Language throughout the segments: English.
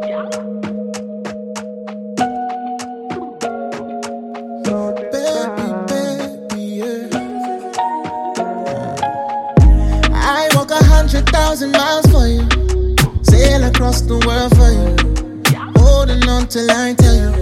I walk 100,000 miles for you, sail across the world for you, holding on till I tell you.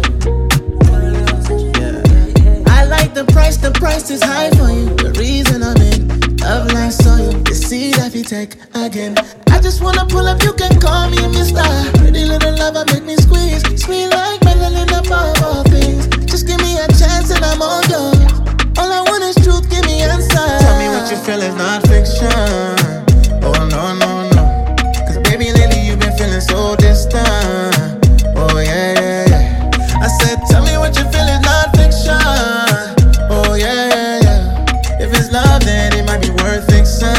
I like the price is high for you. The reason I'm in love like saw you, the seed that you take again. I just wanna pull up, you can call me Mr. Pretty little lover, make me squeeze, sweet like melanin above all things. Just give me a chance and I'm all yours. All I want is truth, give me answers. Tell me what you feel is not fiction. Oh no, no, no. Cause baby lately you've been feeling so distant. Oh yeah, yeah, yeah. I said tell me what you feel is not fiction. Oh yeah, yeah, yeah. If it's love then it might be worth fiction.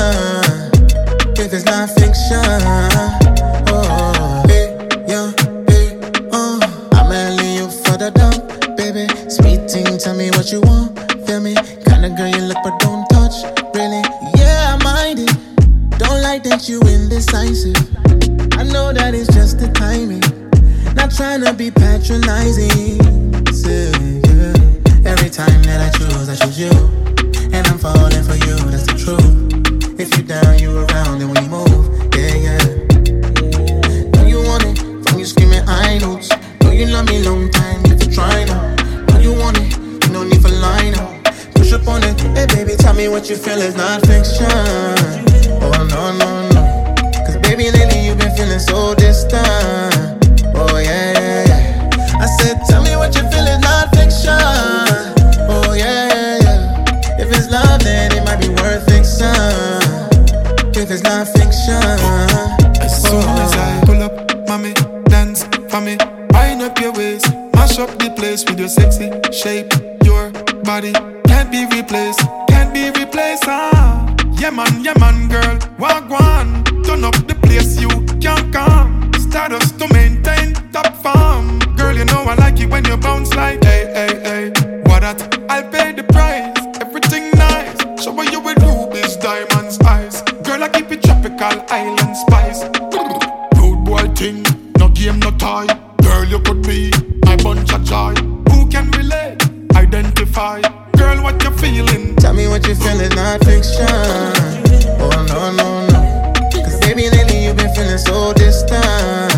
If it's not fiction. Oh, hey, yeah, hey, I'ma leave you further down, baby. Sweet thing, tell me what you want. Feel me? Kinda girl you look but don't touch. Really? Yeah, I mind it. Don't like that you indecisive. I know that it's just the timing. Not trying to be patronizing. So, yeah. Every time that I choose you. And I'm falling for you, that's the truth. If you down, you around, and when you move, yeah, yeah. Know you want it, from you screaming I notes. Know you love me long time, if you try now. Know you want it, no need for line up. Push up on it, hey baby, tell me what you feel is not fiction. Oh no, no, no. Cause baby, lately you've been feeling so distant. Oh yeah, yeah, yeah. I said, tell me what you feel is not fiction. Oh yeah, yeah, yeah. If it's love, then it might be worth fiction. If it's not fiction. As soon as I pull up, mommy, dance for me. Wind up your waist, mash up the place with your sexy shape. Your body can't be replaced, can't be replaced, yeah man, girl, walk one. Turn up the place, you can't come. Stardust to maintain top form. Girl, you know I like it when you bounce like hey, hey, hey. What that? I'll pay the price, everything nice. Show you with rubies, diamonds, eyes. Girl, I keep it tropical, island spice. Rude boy thing, no game, no tie. Girl, you could be my bunch of joy. Who can relate, identify? Girl, what you feeling? Tell me what you feel is not fiction. Oh no, no, no. Cause baby, lately you've been feeling so distant.